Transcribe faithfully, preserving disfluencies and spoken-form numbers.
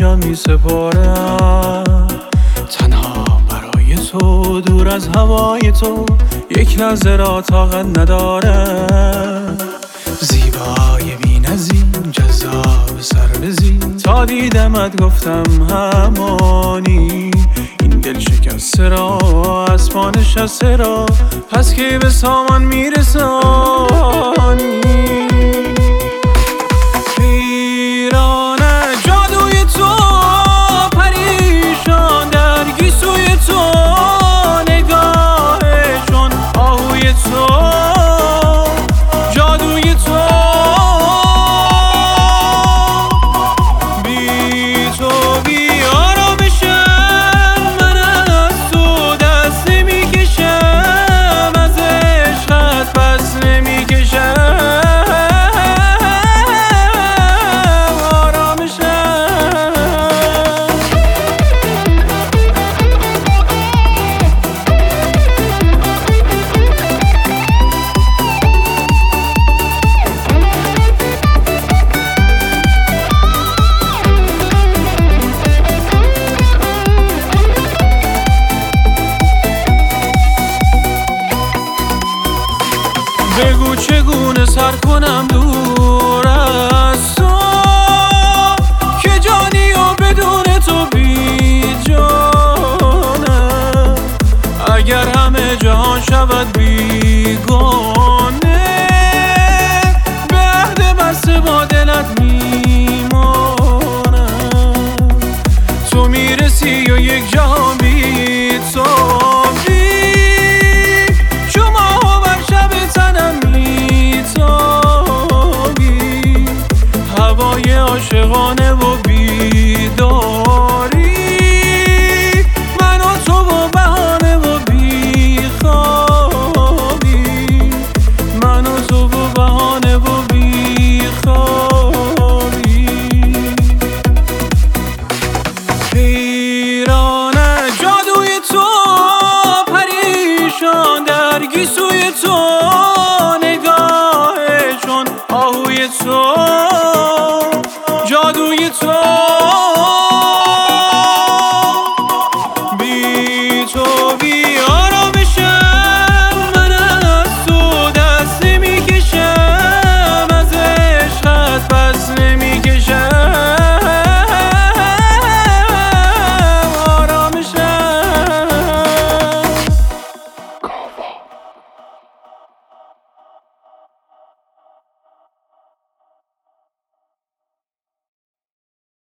جان می سپارم، تنها برای تو، دور از هوای تو، یک لحظه را طاقت ندارم. زیبای بی نظیر، جذاب سر بزین، تا دیدمت گفتم همانی. این دل شکسته را، اسمان نشسته را، پس کی به سامان میرسانی؟ بگو چگونه سر کنم دور از تو، که جانی و بدون تو بی جانم. اگر همه جهان شود بیگانه، به عهد بسته با دلت میمانم. تو میرسی و یک جهان بی تو عاشقانه و بیداری، من و تو و بهانه و بیخوابی، من و تو و بهانه و بیخوابی. حیرانه جادوی تو، پریشان در گیسوی تو،